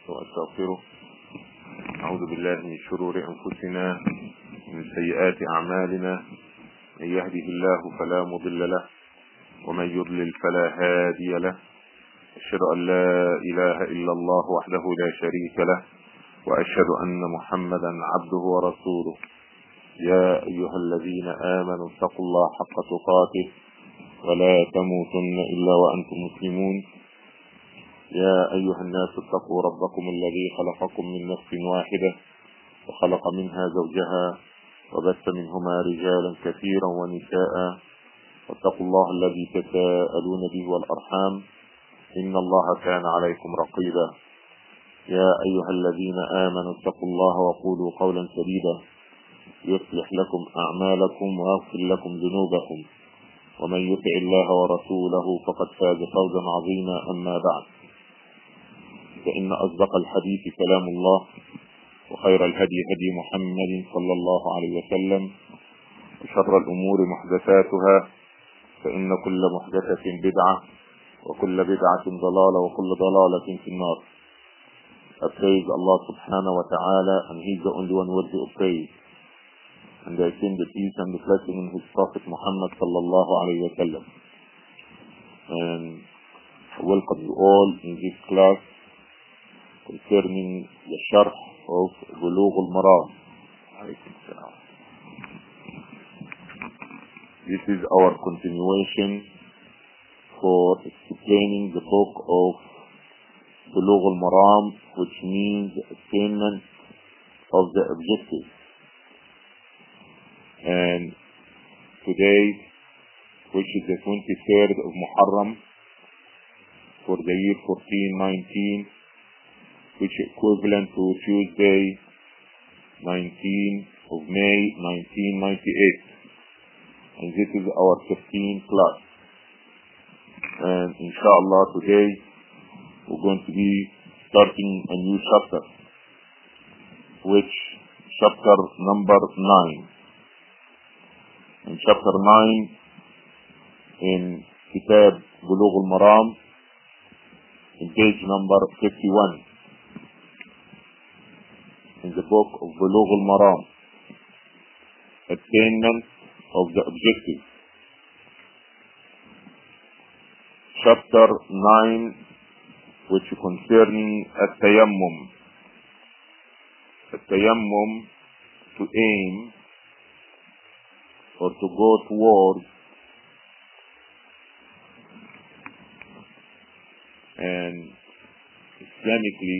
وأستغفره. أعوذ بالله من شرور أنفسنا ومن سيئات أعمالنا، من يهده الله فلا مضل له ومن يضلل فلا هادي له. أشهد أن لا إله إلا الله وحده لا شريك له، وأشهد أن محمدا عبده ورسوله. يا أيها الذين آمنوا اتقوا الله حق تقاته ولا تموتن إلا وأنتم مسلمون. يا أيها الناس اتقوا ربكم الذي خلقكم من نفس واحدة وخلق منها زوجها وبث منهما رجالا كثيرا ونساء، واتقوا الله الذي تساءلون به والأرحام إن الله كان عليكم رقيبا. يا أيها الذين آمنوا اتقوا الله وقولوا قولا سديدا يصلح لكم أعمالكم ويغفر لكم ذنوبكم، ومن يطع الله ورسوله فقد فاز فوزا عظيما. أما بعد، فإن أصدق الحديث كلام الله، وخير الهدي هدي محمد صلى الله عليه وسلم، وشر الأمور محدثاتها، فإن كل محدثة بدعة وكل بدعة ضلالة وكل ضلالة في النار. I praise Allah subhanahu wa ta'ala, and He is the only one worthy of praise. And I send the peace and the blessing in His Prophet Muhammad sallallahu alayhi wa sallam. And I welcome you all in this class concerning the sharh of Bulugh al-Maram. This is our continuation for explaining the book of Bulugh al-Maram, which means attainment of the objective. And today, which is the 23rd of Muharram for the year 1419, which is equivalent to Tuesday 19th of May 1998. And this is our 15th class. And inshallah today we're going to be starting a new chapter, which chapter number 9. And chapter 9 in Kitab Bulugh al-Maram, in page number 51 in the book of Bulugh al-Maram, attainment of the objective. Chapter 9, which concerning at-tayammum. At-tayammum, to aim or to go towards. And Islamically,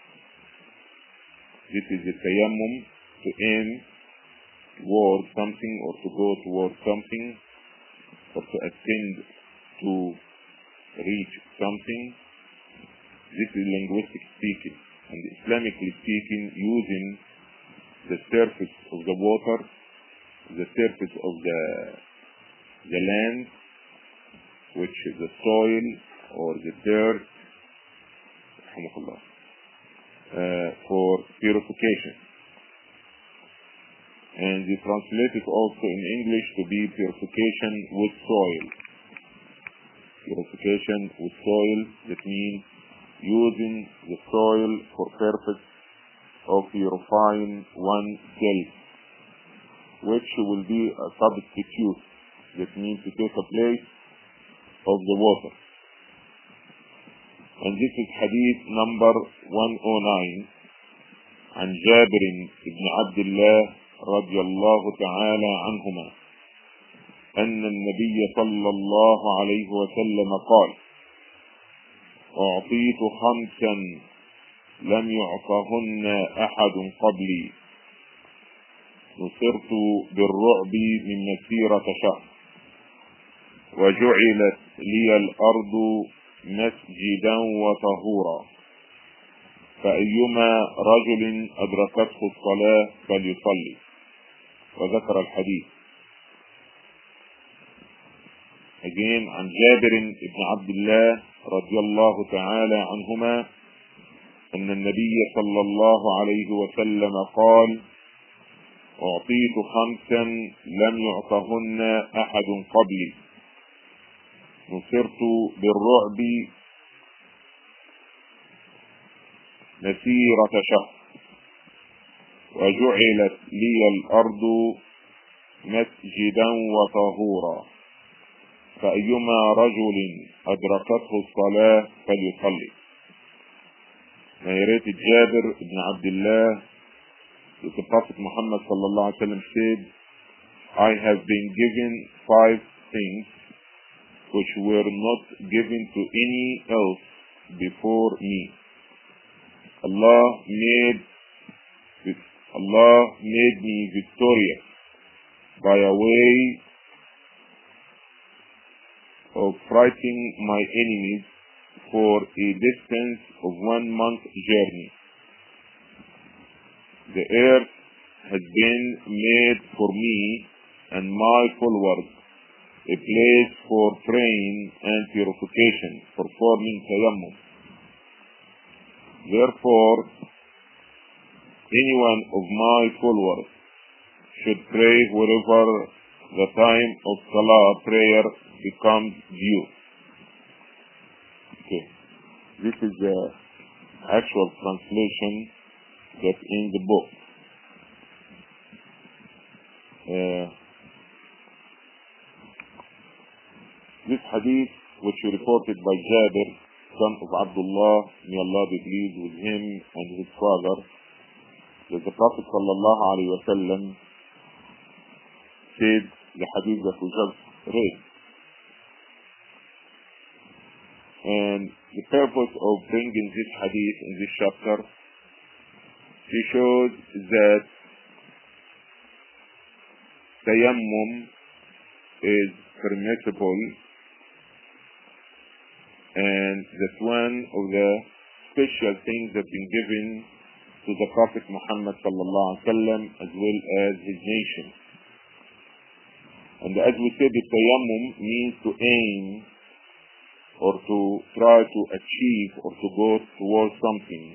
this is the tayammum, to aim towards something or to go towards something or to attempt to reach something. This is linguistic speaking, and Islamically speaking, using the surface of the water, the surface of the land, which is the soil or the dirt, for purification. And they translate it also in English to be purification with soil. Purification with soil, that means using the soil for purpose of purifying oneself, which will be a substitute, that means to take a place of the water. And this is hadith number 109 عن جابر بن عبد الله رضي الله تعالى عنهما أن النبي صلى الله عليه وسلم قال: أعطيت 5 لم يعطهن أحد قبلي، نصرت بالرعب من مسيرة شهر، وجعلت لي الأرض مسجدا وطهورا، فأيما رجل أدركته الصلاة فليصلي. وذكر الحديث. Again, عن جابر بن عبد الله رضي الله تعالى عنهما أن النبي صلى الله عليه وسلم قال: أعطيت 5 لم يعطهن أحد قبلي، نصرت بالرعب مسيرة شهر وجعلت لي الأرض مسجدا وطهورا فأيما رجل أدركته الصلاة فليصلي. Narrated Jabir ibn Abdullah that the Prophet Muhammad sallallahu alaihi wasallam said, I have been given 5 things which were not given to any else before me. Allah made me victorious by a way of fighting my enemies for a distance of 1 month journey. The earth has been made for me and my followers a place for praying and purification, performing tayammum. Therefore, any one of my followers should pray wherever the time of Salah prayer becomes due. Okay. This is the actual translation that's in the book. This hadith, which is reported by Jabir, son of Abdullah, may Allah be pleased with him and his father, that the Prophet sallallahu alaihi wasallam said the hadith that we just read. And the purpose of bringing this hadith in this chapter, he showed that tayammum is permissible, and that's one of the special things that have been given to the Prophet Muhammad sallallahu alaihi wasallam as well as his nation. And as we said, the tayammum means to aim or to try to achieve or to go towards something.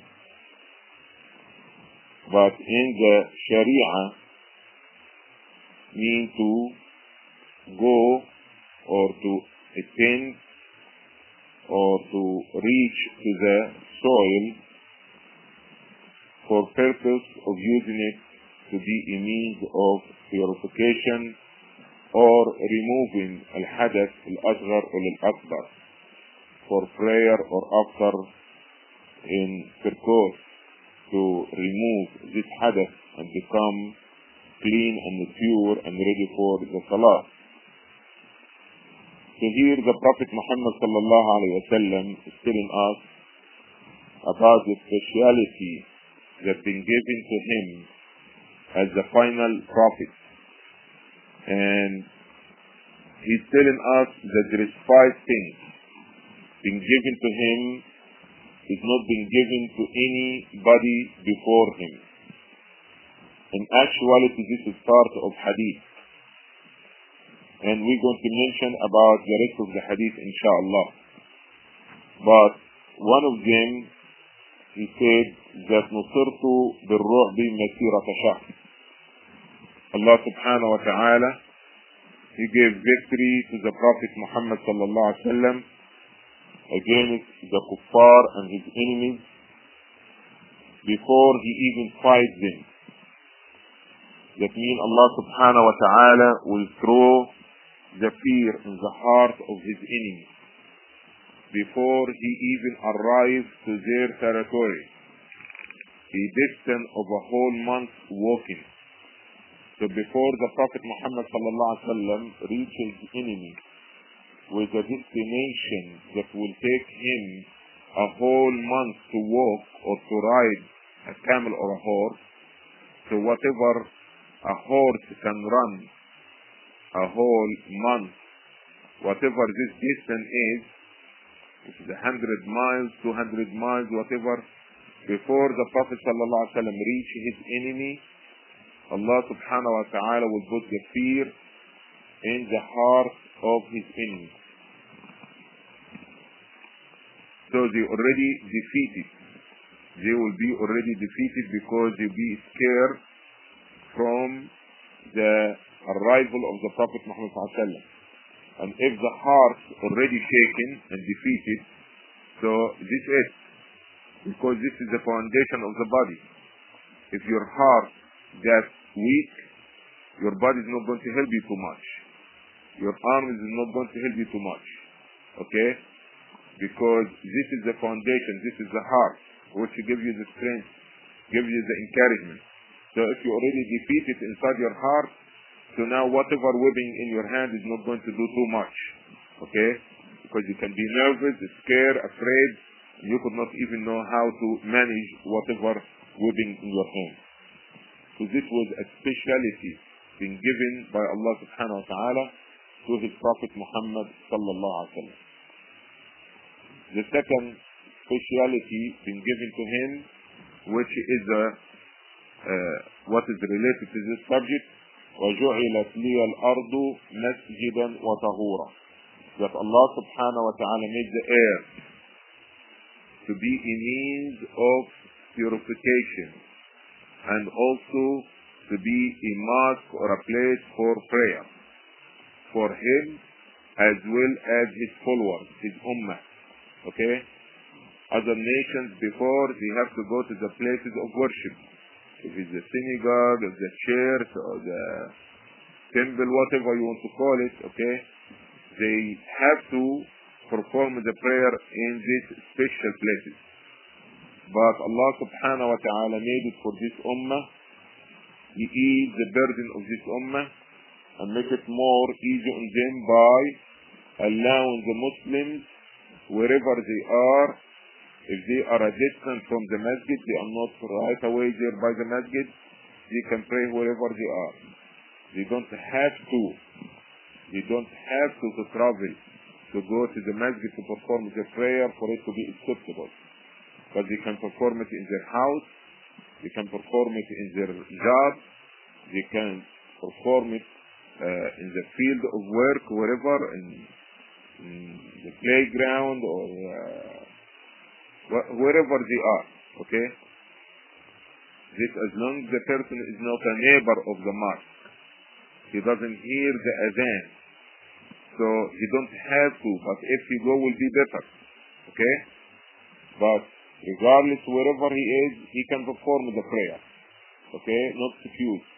But in the Sharia, mean to go or to attain or to reach to the soil for purpose of using it to be a means of purification or removing al-hadath al-asghar or al-akbar for prayer or after in purpose to remove this hadath and become clean and pure and ready for the salah. So here the Prophet Muhammad sallallahu alaihi wasallam is telling us about the speciality that's been given to him as the final prophet. And he's telling us that there is 5 things being given to him is not been given to anybody before him. In actuality, this is part of hadith. And we're going to mention about the rest of the hadith, inshallah. But one of them, he said that نصرت بالرعب مسيرة شهر. Allah subhanahu wa ta'ala, he gave victory to the Prophet Muhammad sallallahu alaihi wasallam against the kuffar and his enemies before he even fight them. That means Allah subhanahu wa ta'ala will throw the fear in the heart of his enemies before he even arrives to their territory, a distance of a whole month walking. So before the Prophet Muhammad sallallahu alaihi wasallam reaches the enemy with a destination that will take him a whole month to walk or to ride a camel or a horse, so whatever a horse can run a whole month, whatever this distance is, if it's 100 miles, 200 miles, whatever, before the Prophet sallallahu alaihi wasallam reach his enemy, Allah subhanahu wa ta'ala will put the fear in the heart of his enemy. So they already defeated. They will be already defeated because they will be scared from the arrival of the Prophet Muhammad sallallahu alaihi wasallam. And if the heart already shaken and defeated, so this is because this is the foundation of the body. If your heart gets weak, your body is not going to help you too much. Your arms is not going to help you too much. Okay? Because this is the foundation, this is the heart, which gives you the strength, gives you the encouragement. So if you already defeat it inside your heart, so now whatever webbing in your hand is not going to do too much. Okay? Because you can be nervous, scared, afraid, and you could not even know how to manage whatever webbing in your hand. So this was a speciality being given by Allah subhanahu wa ta'ala to his Prophet Muhammad sallallahu alaihi wasallam. The second speciality being given to him, which is what is related to this subject, وَجُعِلَتْ لِيَ الْأَرْضُ مَسْجِدًا وَطَهُورًا, that Allah subhanahu wa ta'ala made the air to be a means of purification and also to be a mosque or a place for prayer for him as well as his followers, his ummah. Okay? Other nations before, they have to go to the places of worship. If it's the synagogue, or the church, or the temple, whatever you want to call it, okay? They have to perform the prayer in these special places. But Allah subhanahu wa ta'ala made it for this ummah. He eased the burden of this ummah and make it more easy on them by allowing the Muslims, wherever they are, if they are a distance from the masjid, they are not right away there by the masjid, they can pray wherever they are. They don't have to. They don't have to travel to go to the masjid to perform the prayer for it to be acceptable. But they can perform it in their house, they can perform it in their job, they can perform it in the field of work, wherever, in the playground or wherever they are. Okay? This, as long as the person is not a neighbor of the mosque, he doesn't hear the adhan, so he don't have to, but if he go will be better. Okay? But regardless wherever he is, he can perform the prayer. Okay? Not confused.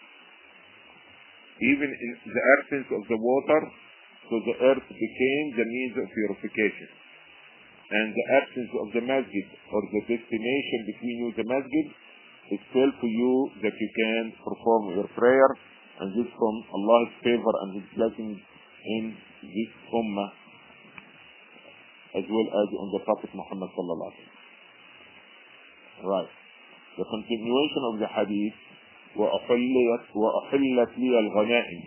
Even in the absence of the water, so the earth became the means of purification. And the absence of the masjid or the destination between you and the masjid is still for you that you can perform your prayer, and this from Allah's favor and his blessings in this ummah as well as on the Prophet Muhammad sallallahu alaihi wasallam. Right. The continuation of the hadith, وأحلت لي الغنائم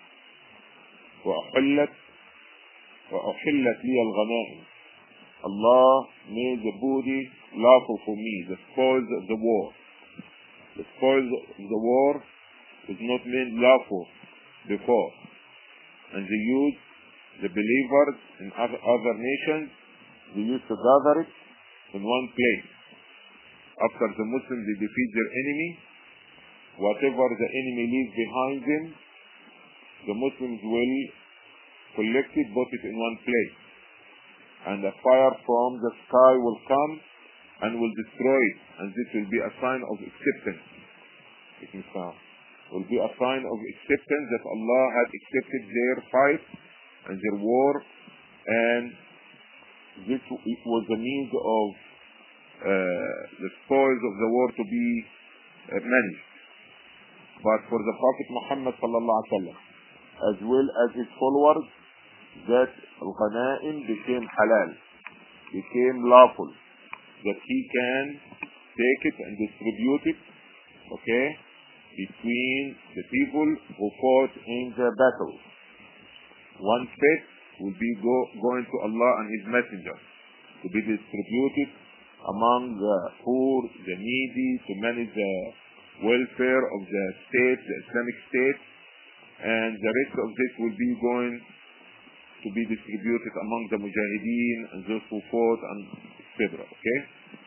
وأحلت لي الغنائم. Allah made the booty lawful for me, the spoils of the war. The spoils of the war is not made lawful before. And they used, the believers in other nations, they used to gather it in one place. After the Muslims, they defeat their enemy, whatever the enemy leaves behind them, the Muslims will collect it, put it in one place. And a fire from the sky will come and will destroy it. And this will be a sign of acceptance. It will be a sign of acceptance that Allah had accepted their fight and their war. And this was the means of the spoils of the war to be managed. But for the Prophet Muhammad sallallahu alaihi wasallam, as well as his followers, that al-ghanaim became halal, became lawful, that he can take it and distribute it, okay, between the people who fought in the battle. One fifth will be going to Allah and his messenger to be distributed among the poor, the needy, to manage the welfare of the state, the Islamic state, and the rest of this will be going to be distributed among the mujahideen and those who fought and etc. Okay?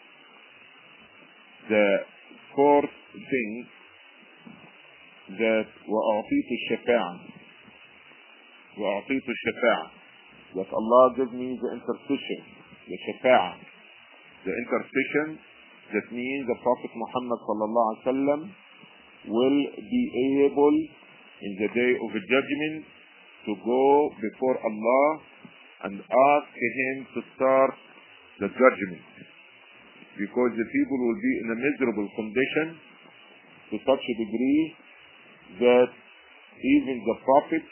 The fourth thing, that وَأَعْطِيتُ الشَّفَاعَةِ, that Allah give me the intercession, the shafa'ah, the intercession, that means the Prophet Muhammad sallallahu alaihi wasallam will be able in the day of judgment to go before Allah and ask him to start the judgment, because the people will be in a miserable condition to such a degree that even the prophets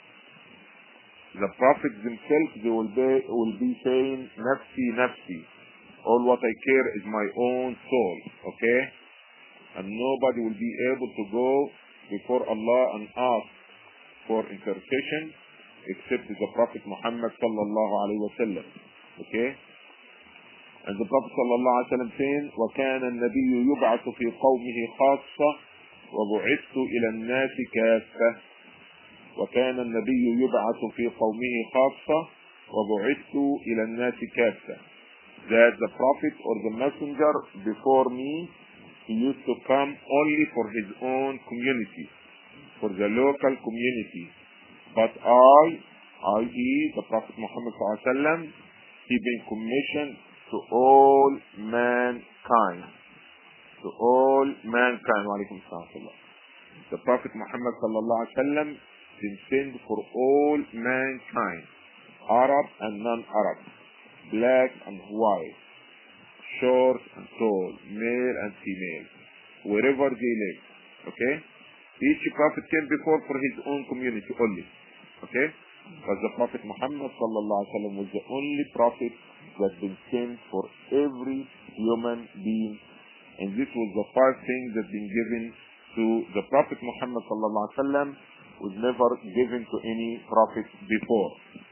themselves, they will be saying, nafsi, nafsi. All what I care is my own soul, okay? And nobody will be able to go before Allah and ask for intercession except the Prophet Muhammad sallallahu alaihi wasallam, okay? And the Prophet sallallahu alaihi wasallam saying, وَكَانَ النَّبِيُّ يُبْعَثُ فِي قَوْمِهِ خَاصَّةً وَبُعِثْتُ إِلَى النَّاسِ كَافَّةً. وَكَانَ النَّبِيُّ يُبْعَثُ فِي قَوْمِهِ خَاصَّةً وَبُعِثْتُ إِلَى النَّاسِ كَافَّةً. That the Prophet or the Messenger before me, he used to come only for his own community, for the local community. But i.e. the Prophet Muhammad sallallahu alaihi wasallam, he been commissioned to all mankind. To all mankind. Wa alaikum salam. The Prophet Muhammad sallallahu alaihi wasallam been sent for all mankind, Arab and non-Arab, black and white, short and tall, male and female, wherever they live. Okay? Each prophet came before for his own community only. Okay? But the Prophet Muhammad sallallahu alaihi wasallam was the only prophet that been sent for every human being, and this was the first thing that been given to the Prophet Muhammad sallallahu alaihi wasallam, was never given to any prophet before.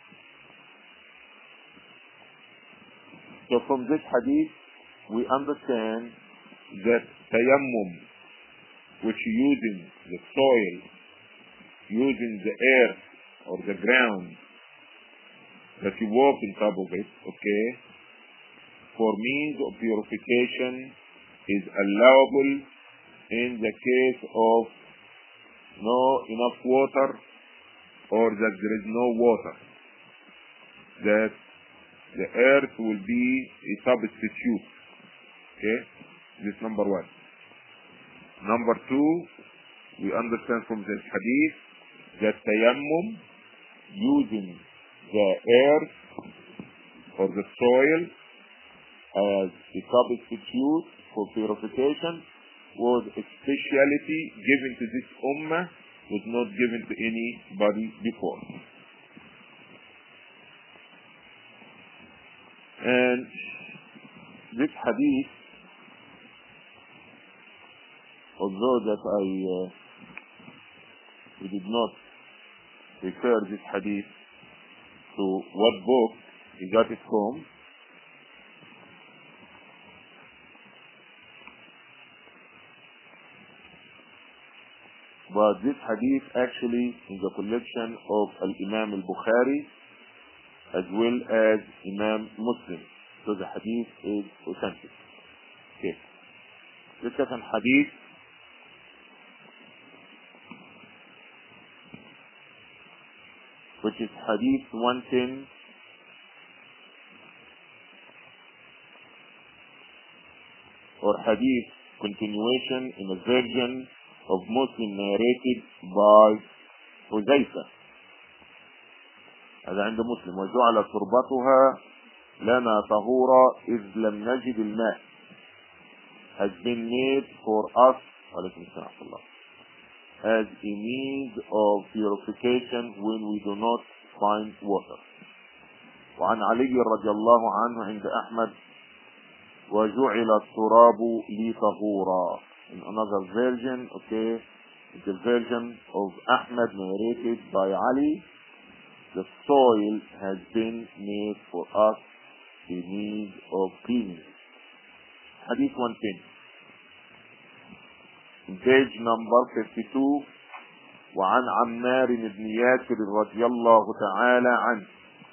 So from this hadith, we understand that tayammum, which using the soil, using the earth or the ground that you walk on top of it, okay, for means of purification is allowable in the case of no enough water or that there is no water. That the earth will be a substitute. Okay? This is number one. Number two, we understand from this hadith that tayammum, using the earth or the soil as a substitute for purification, was a speciality given to this ummah, was not given to anybody before. And this hadith, although that we did not refer this hadith to what book he got it from, but this hadith actually in the collection of Al-Imam Al-Bukhari as well as Imam Muslim. So the hadith is authentic. Okay. The second hadith, which is hadith 110, or hadith continuation in a version of Muslim narrated by Huzaifa. هذا عند مسلم. وجعل تربتها لنا طهورا إذ لم نجد الماء. Has been made for us as a means of purification when we do not find water. وعن علي رضي الله عنه عند أحمد وجعل التراب لي طهورا. In another version, okay, the version of Ahmad narrated by Ali, the soil has been made for us a means of cleaning. Hadith 110. Page number 52. وعن عمار بن ياسر رضي الله تعالى عنه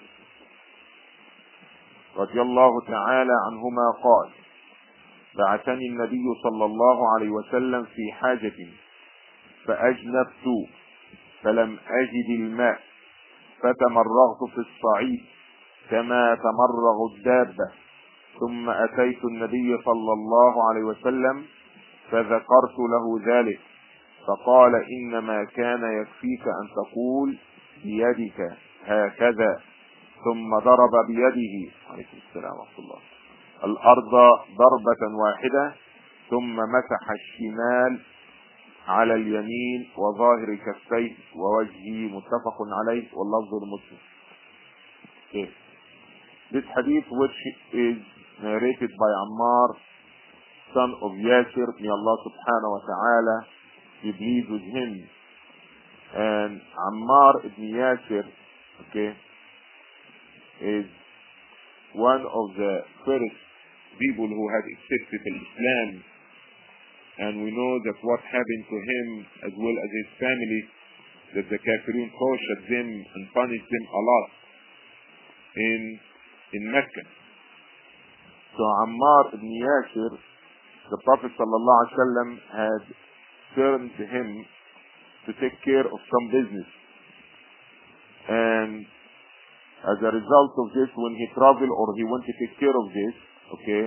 رضي الله تعالى عنهما قال: بعثني النبي صلى الله عليه وسلم في حاجة فأجنبت فلم أجد الماء فتمرغت في الصعيد كما تمرغ الدابة ثم أتيت النبي صلى الله عليه وسلم فذكرت له ذلك فقال إنما كان يكفيك أن تقول بيدك هكذا ثم ضرب بيده عليكم السلام ورحمة الله الأرض ضربة واحدة ثم مسح الشمال على اليمين وظاهر كفيه ووجهه متفق عليه واللفظ المسلم. Okay. This hadith which is narrated by Ammar, son of Yasir, may Allah subhanahu wa ta'ala be pleased with him. And Ammar ibn Yasir, okay, is one of the first people who had accepted Islam, and we know that what happened to him as well as his family, that the Kafirun tortured them and punished them a lot in Mecca. So Ammar ibn Yasir, the Prophet sallallahu alaihi wasallam had turned to him to take care of some business, and as a result of this, when he traveled or he went to take care of this, okay,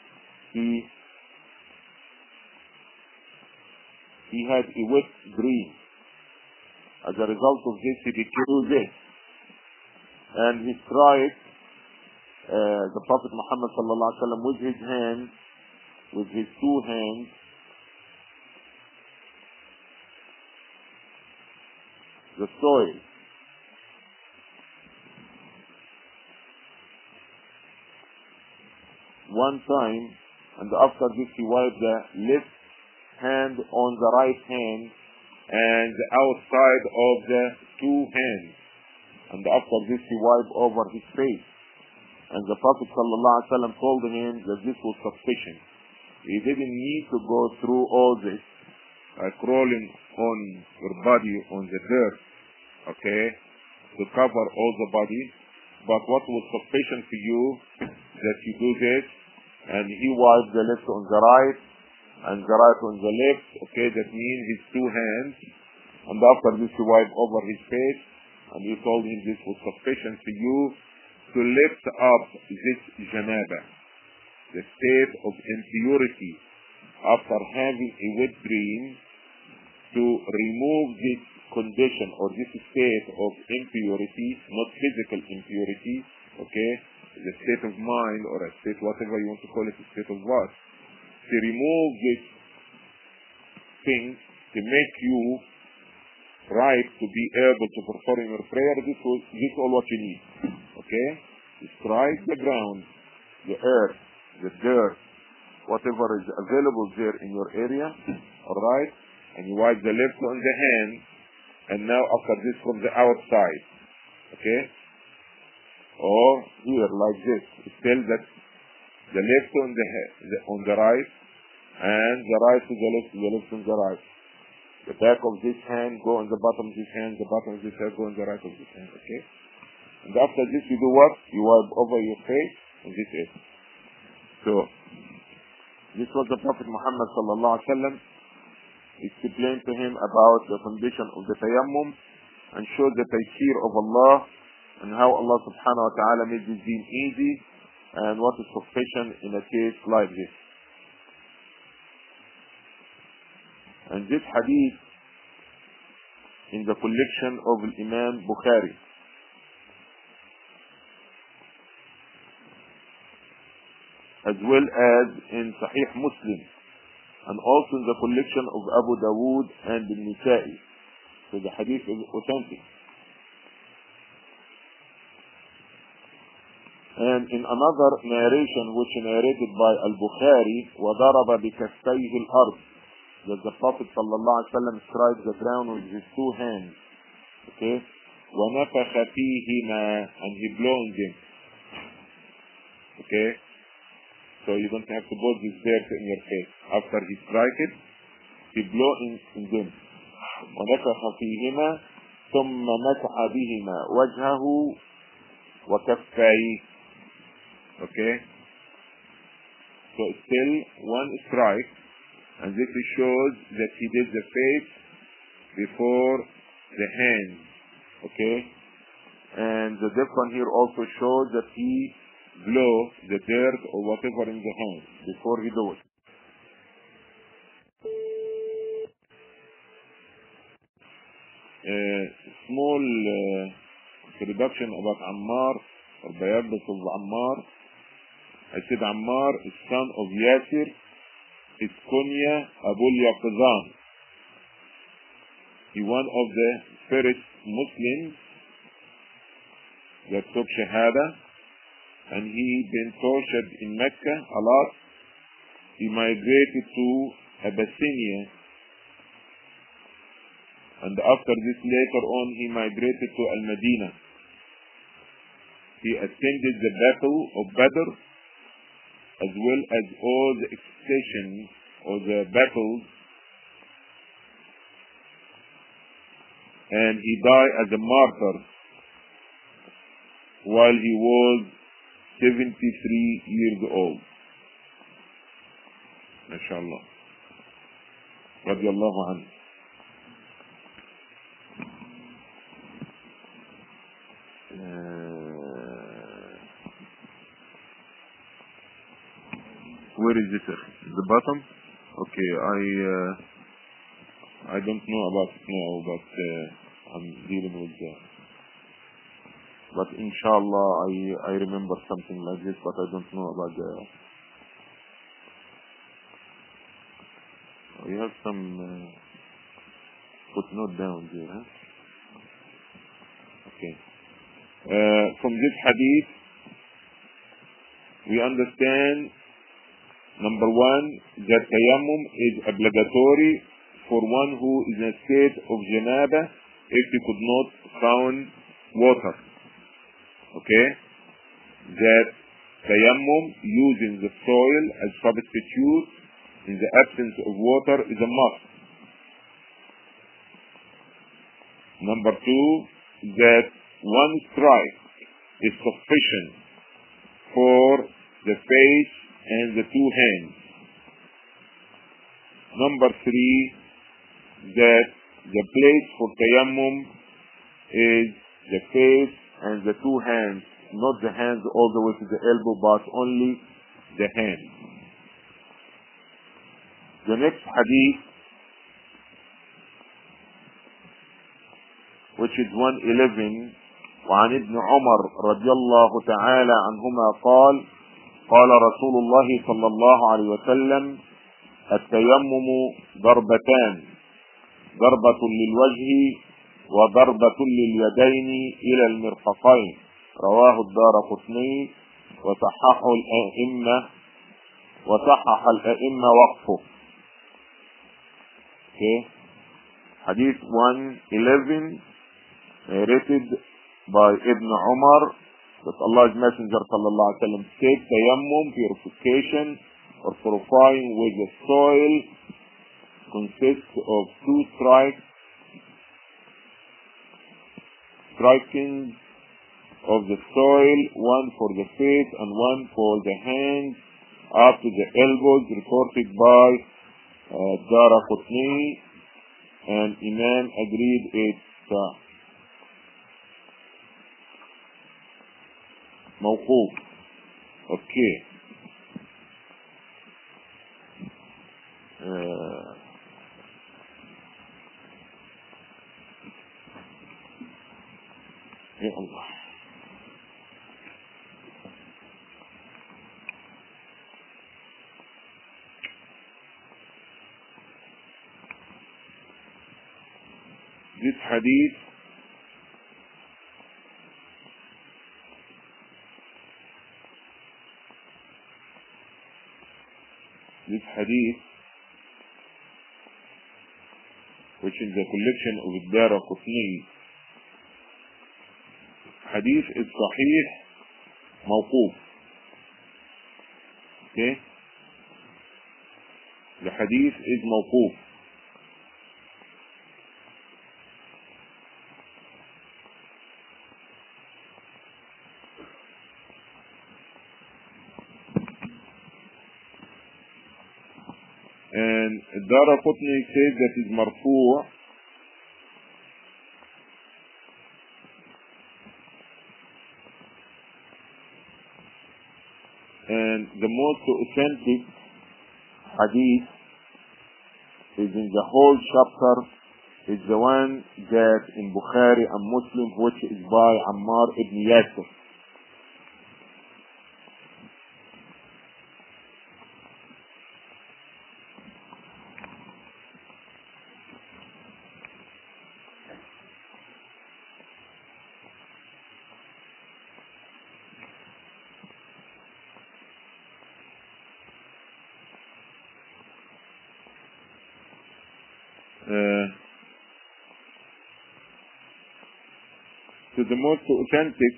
he had a wet dream. As a result of this, he became this, and he struck the Prophet Muhammad sallallahu alaihi wasallam with his hand, with his two hands, the soil. One time, and after this he wiped the left hand on the right hand and the outside of the two hands, and after this he wiped over his face. And the Prophet ﷺ told him that this was sufficient. He didn't need to go through all this, crawling on your body on the dirt, okay, to cover all the body. But what was sufficient for you, that you do this, and he wiped the left on the right, and the right on the left, okay, that means his two hands, and after this he wiped over his face, and you told him this was sufficient for you to lift up this janaba, the state of impurity, after having a wet dream, to remove this condition or this state of impurity, not physical impurity, okay, the state of mind or a state, whatever you want to call it, a state of what? To remove this thing, to make you right to be able to perform your prayer. This is all what you need, okay? You strike the ground, the earth, the dirt, whatever is available there in your area, alright? And you wipe the left on the hand, and now after this from the outside, okay? Or here like this, still that the left on the right, and the right to the left, the left on the right. The back of this hand go on the bottom of this hand, the bottom of this hand go on the right of this hand, okay? And after this you do what? You wipe over your face, and this is. So, this was the Prophet Muhammad sallallahu alaihi wasallam explained to him about the condition of the tayammum, and showed the taysir of Allah, and how Allah subhanahu wa ta'ala made this deen easy, and what is sufficient in a case like this. And this hadith in the collection of Imam Bukhari, as well as in Sahih Muslim, and also in the collection of Abu Dawood and Al-Nisa'i. So the hadith is authentic. And in another narration which narrated by Al-Bukhari, وَضَرَبَ بِكَفَّيْهِ الْأَرْضِ, that the Prophet sallallahu alaihi wasallam struck the ground with his two hands, okay? وَنَفَخَ فِيهِمَا, and he blew in them, okay? So you don't have to put this dirt in your face. After he strike it, he blew in them. وَنَفَخَ فِيهِمَا ثُمَّ مَسَحَ بِهِمَا وَجْهَهُ وَكَفَّيْهِ. Okay? So still one strike, and this shows that he did the face before the hand. Okay? And the difference here also shows that he blow the dirt or whatever in the hand before he do it. Small introduction about Ammar or biography of Ammar. I said Ammar is son of Yasir, is kunya Abu Yaqzan. He one of the first Muslims that took Shahada, and he been tortured in Mecca a lot. He migrated to Abyssinia, and after this later on he migrated to Al-Madinah. He attended the battle of Badr as well as all the expeditions or the battles, and he died as a martyr while he was 73 years old. MashaAllah. Radiallahu anhu. Where is it? The bottom? Okay, I don't know about it now, but I'm dealing with that. But inshallah, I remember something like this, but I don't know about the. We have some footnote down there, huh? Okay. From this hadith, we understand, number one, that tayammum is obligatory for one who is in a state of janaba if he could not find water. Okay? That tayammum using the soil as substitute in the absence of water is a must. Number two, that one strike is sufficient for the face and the two hands. Number three, that the place for tayammum is the face and the two hands, not the hands all the way to the elbow, but only the hands. The next hadith, which is 111, وعن ابن عمر رضي الله تعالى عنهما قال قال رسول الله صلى الله عليه وسلم التيمم ضربتان ضربة للوجه وضربة لليدين إلى المرفقين رواه الدارقطني وصحح الأئمة وقفه. Okay. Hadith 111 narrated by Ibn Umar that Allah's Messenger sallallahu alaihi wasallam said tayammum, purification or purifying with the soil, consists of two striking of the soil, one for the face and one for the hands up to the elbows, reported by Daraqutni, and Imam agreed it's mawquf. Okay. Ya Allah. This hadith which is the collection of Ad-Daraqutni, hadith is sahih mawquf. Okay? The hadith is mawquf. And Daraqutni says that is marfu'. And the most authentic hadith is in the whole chapter is the one that in Bukhari and Muslim, which is by Ammar ibn Yasir. So the most authentic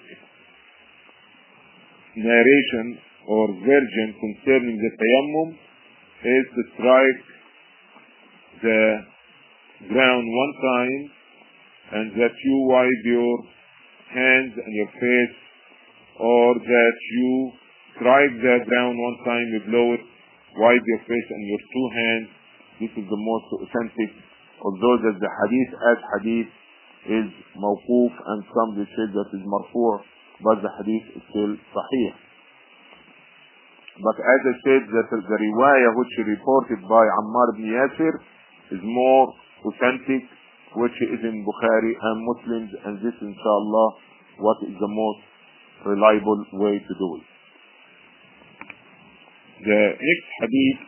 narration or version concerning the tayammum is to strike the ground one time and that you wipe your hands and your face, or that you strike the ground one time, you blow it, wipe your face and your two hands. This is the most authentic, although that the hadith as hadith is mawquf and some they say that is marfu', but the hadith is still sahih. But as I said, that the riwayah which is reported by Ammar ibn Yasir is more authentic, which is in Bukhari and Muslims, and this inshallah what is the most reliable way to do it. The next hadith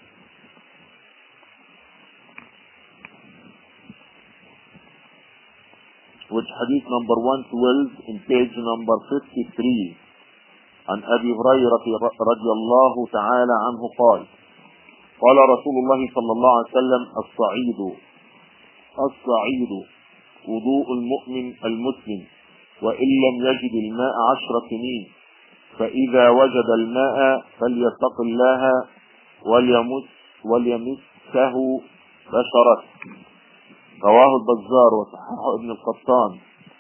which hadith number 112 in page number 53 عن أبي هريرة رضي الله تعالى عنه قال قال رسول الله صلى الله عليه وسلم الصعيد وضوء المؤمن المسلم وإن لم يجد الماء 10 سنين فإذا وجد الماء فليتق الله وليمسه بشرته. رواه البزار وصححه ابن القطان.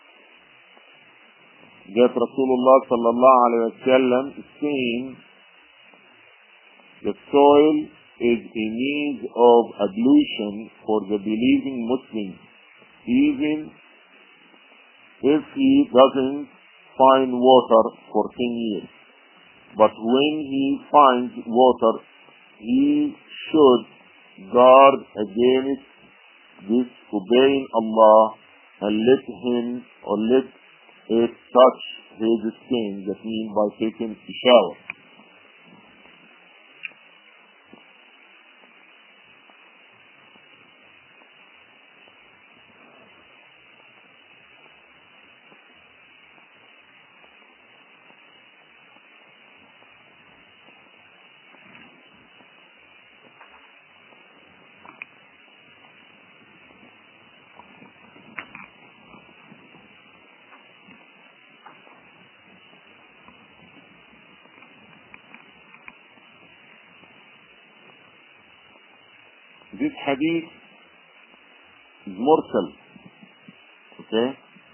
That Rasulullah sallallahu alayhi wa sallam is saying the soil is in need of ablution for the believing Muslim, even if he doesn't find water for 10 years. But when he finds water, he should guard against disobeying Allah and let it touch his skin, that means by taking a shower. This hadith is mursal, okay?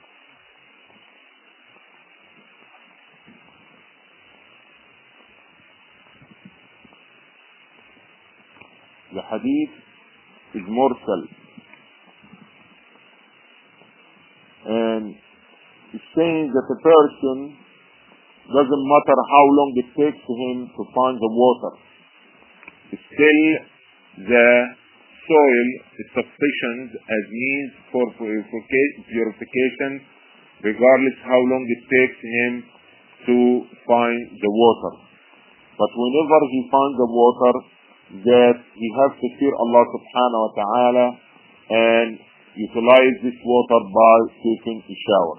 The hadith is mursal, and it's saying that a person doesn't matter how long it takes him to find the water, still the soil is sufficient as means for purification, regardless how long it takes him to find the water. But whenever he finds the water, that he has to fear Allah subhanahu wa ta'ala and utilize this water by taking a shower.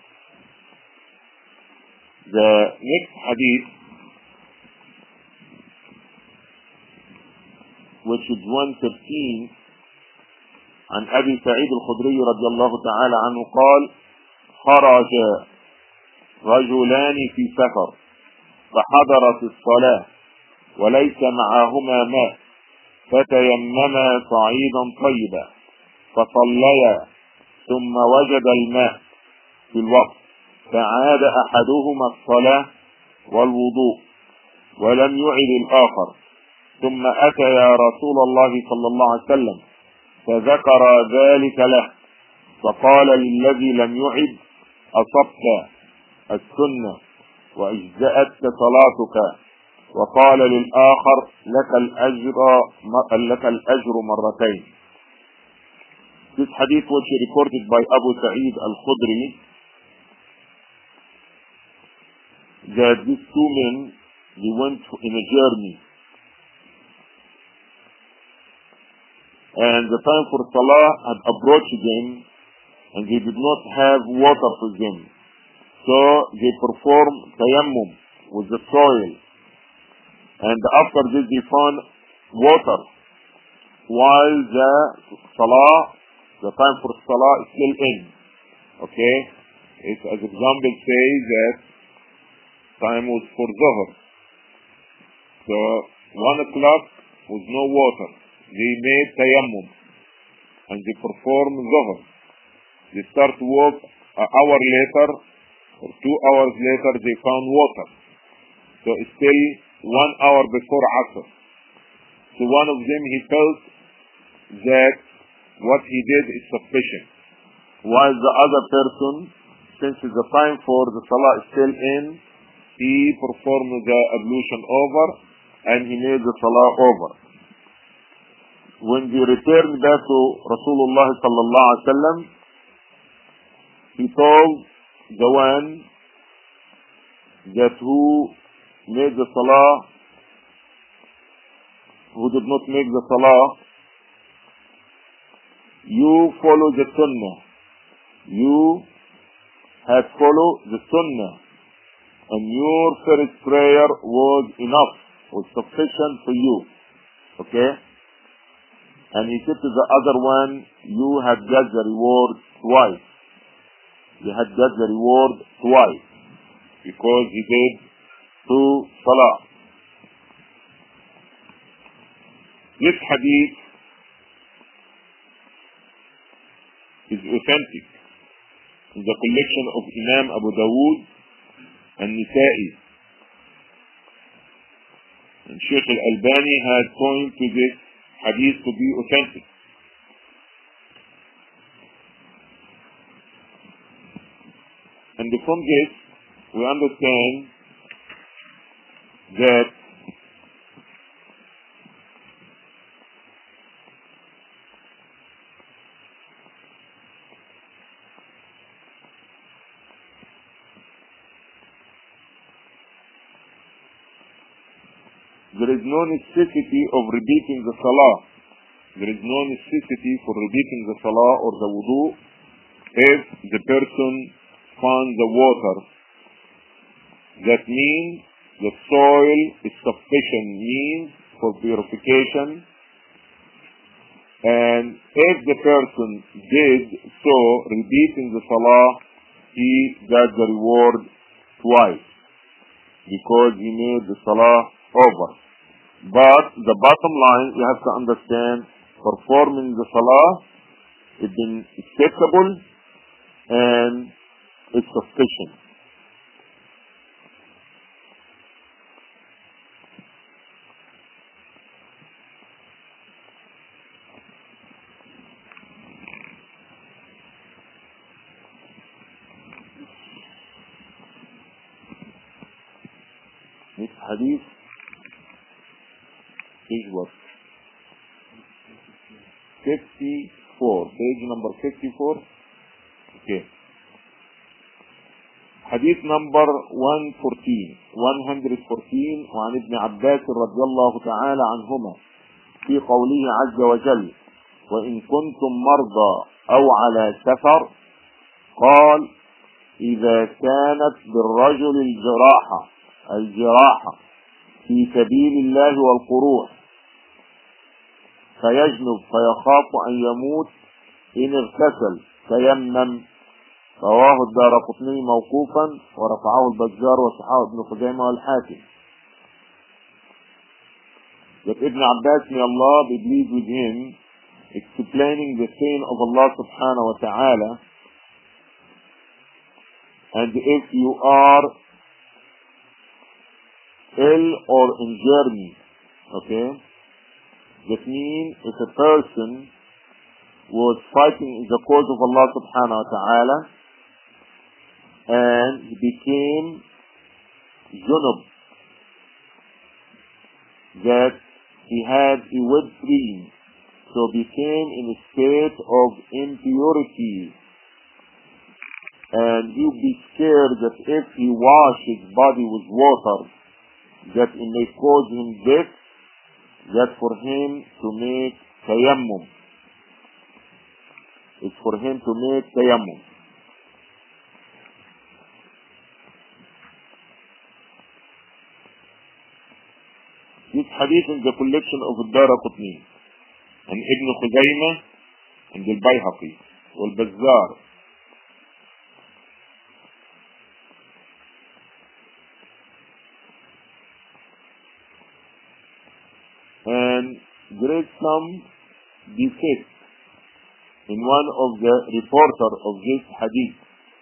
The next hadith, which is 113 عن أبي سعيد الخدري رضي الله تعالى عنه قال خرج رجلان في سفر فحضرت الصلاة وليس معهما ماء فتيمما صعيدا طيبا فصليا ثم وجد الماء في الوقت فعاد أحدهما الصلاة والوضوء ولم يعد الآخر ثم أتيا رسول الله صلى الله عليه وسلم فذكر ذلك له فقال للذي لم يعد أصبت السنة وأجزأتك صلاتك وقال للآخر لك الأجر مرتين. This hadith was recorded by Abu Sa'id al-Khudri, that these two men, they went in a journey, and the time for Salah had approached them, and they did not have water for them. So they performed tayammum with the soil, and after this they found water, while the Salah, the time for Salah is still in. Okay? It, as example, says that time was for Zuhr. So 1 o'clock was no water. They made tayammum and they performed Zuhr. They start work an hour later or 2 hours later they found water. So it's still 1 hour before Asr. So one of them, he felt that what he did is sufficient, while the other person, since the time for the Salah is still in, he performed the ablution over and he made the Salah over. When they returned back to Rasulullah sallallahu alaihi wasallam, he told the one that who made the Salah, who did not make the Salah, you follow the Sunnah. You have followed the Sunnah, and your first prayer was enough, was sufficient for you. Okay? And he said to the other one, you have got the reward twice. You had got the reward twice, because he did 2 Salah. This hadith is authentic in the collection of Imam Abu Dawood and Nisa'i. And Sheikh Al-Albani has pointed to this hadith to be authentic. And from this, we understand that there is no necessity of repeating the Salah. There is no necessity for repeating the Salah or the wudu if the person found the water. That means the soil is sufficient means for purification. And if the person did so, repeating the Salah, he got the reward twice, because he made the Salah over. But the bottom line, you have to understand, performing the Salah is acceptable and it's sufficient. This hadith is what? 54. Page number 54. Okay. Hadith number 114 وعن ابن عباس رضي الله تعالى عنهما في قوله عز وجل وإن كنتم مرضى أو على سفر قال إذا كانت بالرجل الجراحة في سبيل الله والقروح فيجنب فيخاف أن يموت إن اغتسل تيمم. رواه الدارقطني موقوفا ورفعه البزار وصححه ابن خزيمة والحاكم. That Ibn Abbas, may Allah be pleased with him, explaining the saying of Allah subhanahu wa ta'ala, and if you are ill or in journey, okay, that means if a person was fighting in the cause of Allah subhanahu wa ta'ala and he became junub, that he had a wet dream, so became in a state of impurity, and he would be scared that if he washed his body with water, that it may cause him death, that for him to make tayammum. It's for him to make tayammum. This hadith is the collection of Ad-Daraqutni and Ibn Khuzaymah and Al-Bayhaqi wal-Bazzar. And there is some defect in one of the reporters of this hadith.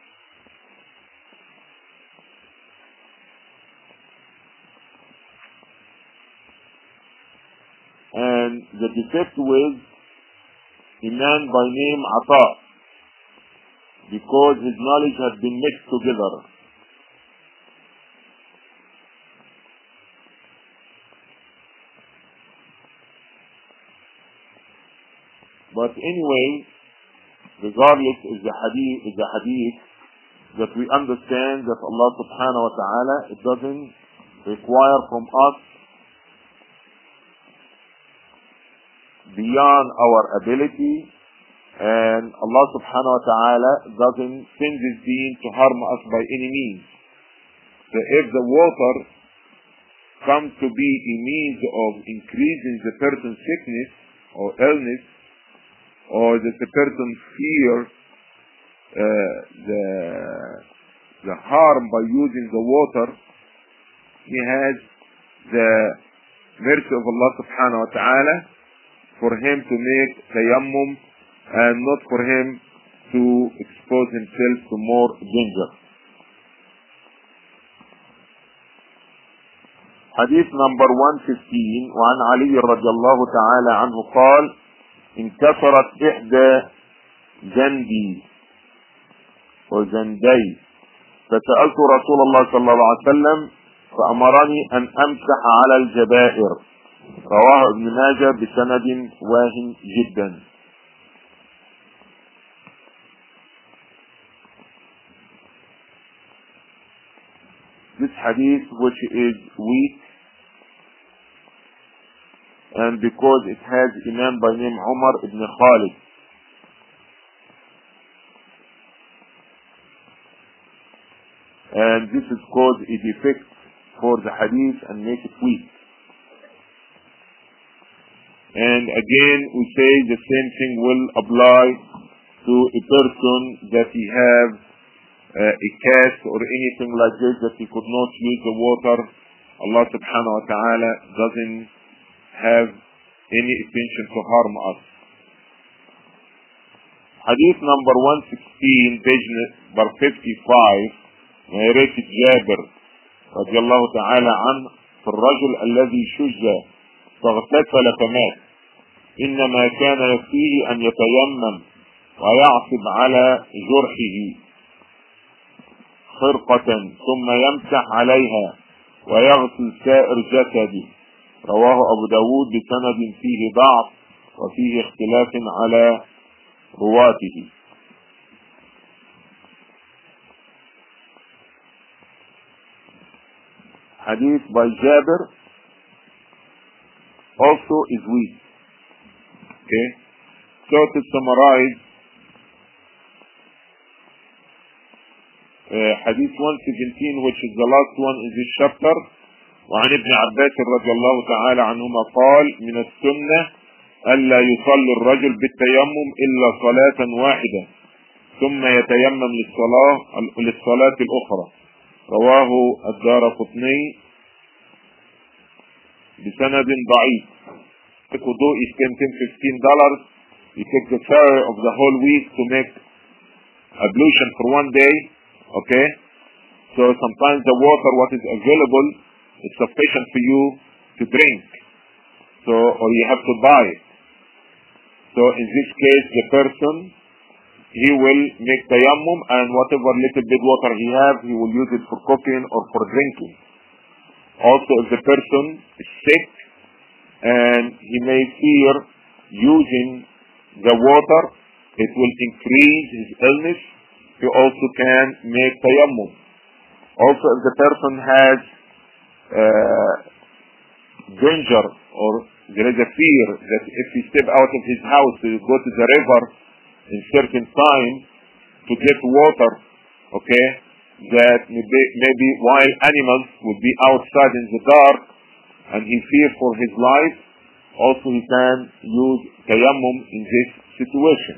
And the defect was a man by name Ata, because his knowledge had been mixed together. But anyway, regardless is the hadith that we understand that Allah subhanahu wa ta'ala, it doesn't require from us beyond our ability, and Allah subhanahu wa ta'ala doesn't send this deen to harm us by any means. So if the water comes to be a means of increasing the person's sickness or illness, or that the person fear the harm by using the water, he has the mercy of Allah subhanahu wa ta'ala for him to make tayammum, and not for him to expose himself to more danger. Hadith number 115, وعن علي رضي الله تعالى عنه قال: انكسرت إحدى جندي وجندي فسألت رسول الله صلى الله عليه وسلم فأمرني أن أمسح على الجبائر. رواه ابن ماجه بسند واهن جدا. This hadith, which is weak, and because it has a man by name Umar ibn Khalid, and this is called a defect for the hadith and make it weak. And again, we say the same thing will apply to a person that he have a cast or anything like this, that he could not use the water. Allah subhanahu wa ta'ala doesn't have any intention to harm us. Hadith number 116, page number 55, narrated Jabir رضي الله تعالى عنه: في الرجل الذي شج فاغتسل فمات، إنما كان يكفيه أن يتيمم ويعصب على جرحه خرقة ثم يمسح عليها ويغسل سائر جسده. رواه أبو داود بسند فيه ضعف وفيه اختلاف على رواته. Hadith by Jabir also is weak. Okay, so to summarize, Hadith 117, which is the last one in this chapter. وعن ابن عباس رضي الله تعالى عنهما قال: من السنة ألا يصلي الرجل بالتيمم إلا صلاة واحدة ثم يتيمم للصلاة الأخرى. رواه الدارقطني بسند ضعيف. Wudu is $15. You take the fare of the whole week to make ablution for one day. Okay, so sometimes the water what is available is sufficient for you to drink, so or you have to buy it. So in this case, the person, he will make tayammum, and whatever little bit water he has, he will use it for cooking or for drinking. Also, if the person is sick and he may fear using the water, it will increase his illness, he also can make tayammum. Also, if the person has danger, or there is a fear that if he step out of his house to go to the river in certain time to get water, okay, that maybe wild animals would be outside in the dark and he fears for his life, also he can use tayammum in this situation.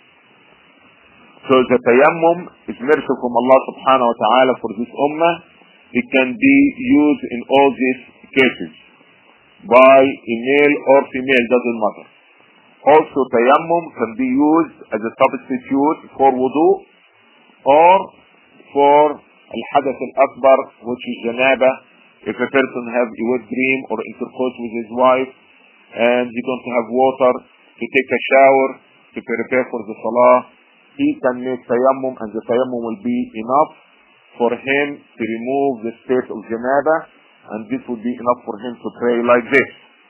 So the tayammum is mercy from Allah subhanahu wa ta'ala for this ummah. It can be used in all these cases, by a male or female, doesn't matter. Also tayammum can be used as a substitute for wudu or for al-hadath al-akbar, which is janaba. If a person have a wet dream or intercourse with his wife and he don't have water to take a shower to prepare for the salah, he can make tayammum, and the tayammum will be enough for him to remove the state of janaba, and this would be enough for him to pray like this.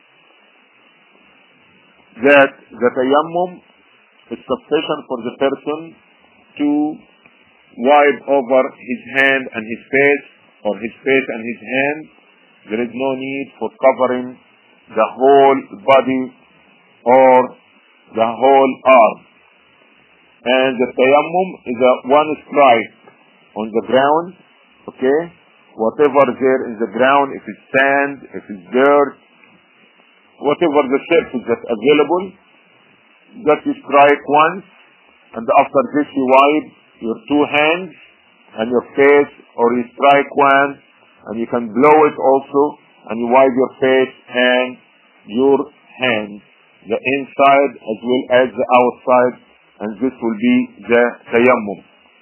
That the tayammum is sufficient for the person to wipe over his hand and his face, or his face and his hand. There is no need for covering the whole body or the whole arm. And the tayammum is a one strike on the ground, okay? Whatever there in the ground, if it's sand, if it's dirt, whatever the surface that's available, just you strike once, and after this you wipe your two hands and your face, or you strike once, and you can blow it also, and you wipe your face and your hands, the inside as well as the outside, and this will be the tayammum.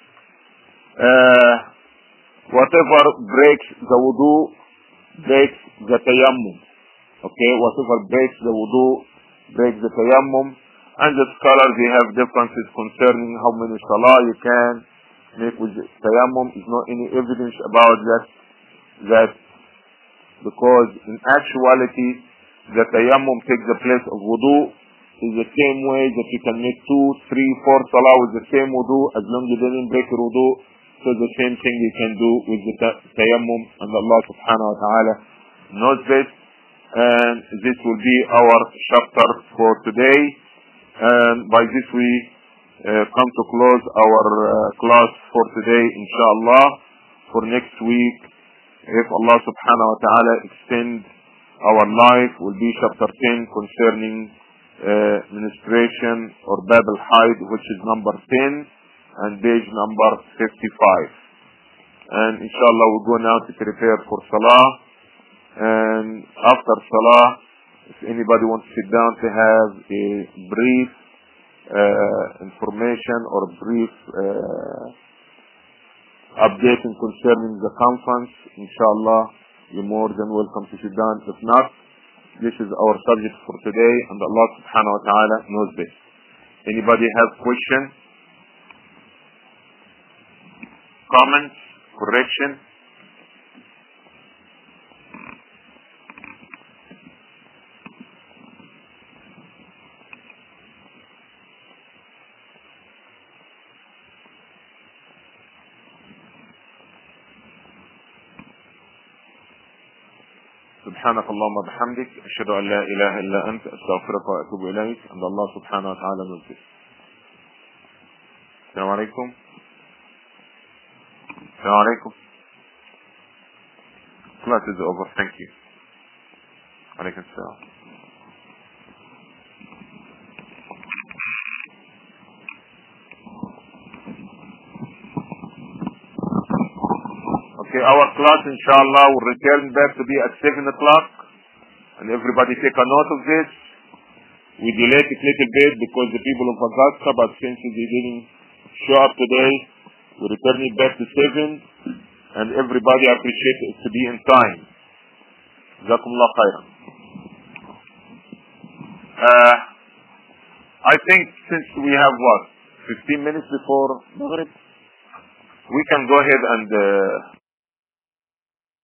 Whatever breaks the wudu breaks the tayammum. Okay, whatever breaks the wudu breaks the tayammum. And the scholars, they have differences concerning how many salah you can make with the tayammum. There's no any evidence about that because in actuality the tayammum takes the place of wudu. Is the same way that you can make 2, 3, 4 salah with the same wudu as long as you didn't break your wudu. So the same thing you can do with the tayammum, and Allah subhanahu wa ta'ala knows this. And this will be our chapter for today. And by this we come to close our class for today, inshallah. For next week, if Allah subhanahu wa ta'ala extend our life, will be chapter 10 concerning menstruation or bab al-haid, which is number 10 and page number 55. And inshallah we'll go now to prepare for salah, and after salah, if anybody wants to sit down to have a brief information or brief updating concerning the conference, inshallah you're more than welcome to sit down. If not, this is our subject for today, and Allah subhanahu wa ta'ala knows this. Anybody have questions, comments, correction? سبحانك اللهم وبحمدك أشهد أن لا إله إلا أنت أستغفرك وأتوب إليك. and Allah subhanahu wa ta'ala knows this. السلام عليكم. السلام عليكم. Class is over. Thank you. عليكم السلام. Okay, our class inshallah will return back to be at 7 o'clock, and everybody take a note of this. We delayed it a little bit because the people of Augusta, but since they didn't show up today, we return it back to 7, and everybody appreciates it to be in time. Jazakumullah khairan. I think since we have 15 minutes before Maghrib, we can go ahead and